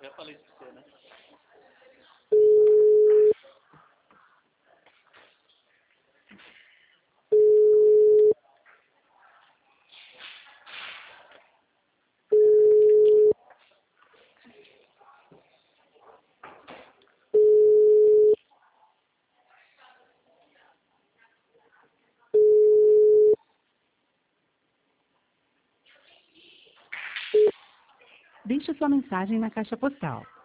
Já falei isso pra você, né? Deixe sua mensagem na caixa postal